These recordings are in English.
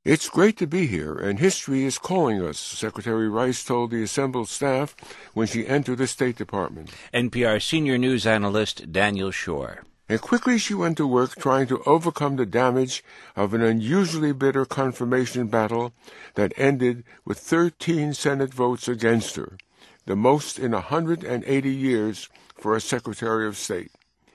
It's great to be here, and history is calling us, Secretary Rice told the assembled staff when she entered the State Department. NPR senior news analyst Daniel Schorr. And quickly she went to work trying to overcome the damage of an unusually bitter confirmation battle that ended with 13 Senate votes against her, the most in 180 years for a Secretary of State.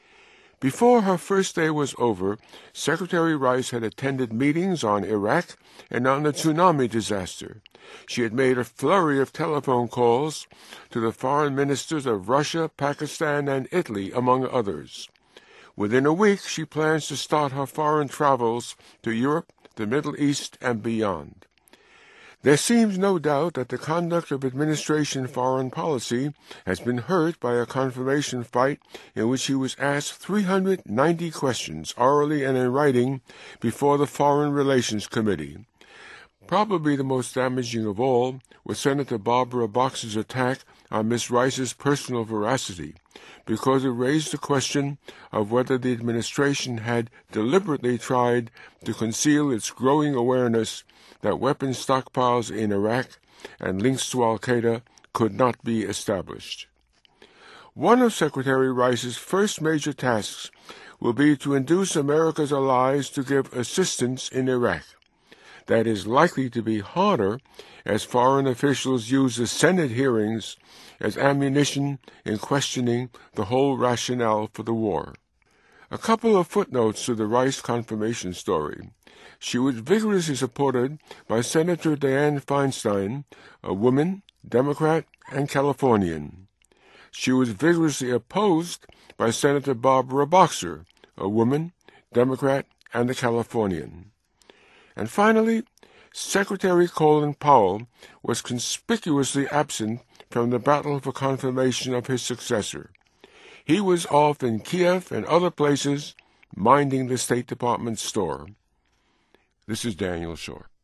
Before her first day was over, Secretary Rice had attended meetings on Iraq and on the tsunami disaster. She had made a flurry of telephone calls to the foreign ministers of Russia, Pakistan, and Italy, among others. Within a week, she plans to start her foreign travels to Europe, the Middle East, and beyond. There seems no doubt that the conduct of administration foreign policy has been hurt by a confirmation fight in which he was asked 390 questions, orally and in writing, before the Foreign Relations Committee. Probably the most damaging of all was Senator Barbara Boxer's attack on Ms. Rice's personal veracity, because it raised the question of whether the administration had deliberately tried to conceal its growing awareness that weapons stockpiles in Iraq and links to al-Qaeda could not be established. One of Secretary Rice's first major tasks will be to induce America's allies to give assistance in Iraq. That is likely to be harder as foreign officials use the Senate hearings as ammunition in questioning the whole rationale for the war. A couple of footnotes to the Rice confirmation story. She was vigorously supported by Senator Dianne Feinstein, a woman, Democrat, and Californian. She was vigorously opposed by Senator Barbara Boxer, a woman, Democrat, and a Californian. And finally, Secretary Colin Powell was conspicuously absent from the battle for confirmation of his successor. He was off in Kiev and other places, minding the State Department store. This is Daniel Schorr.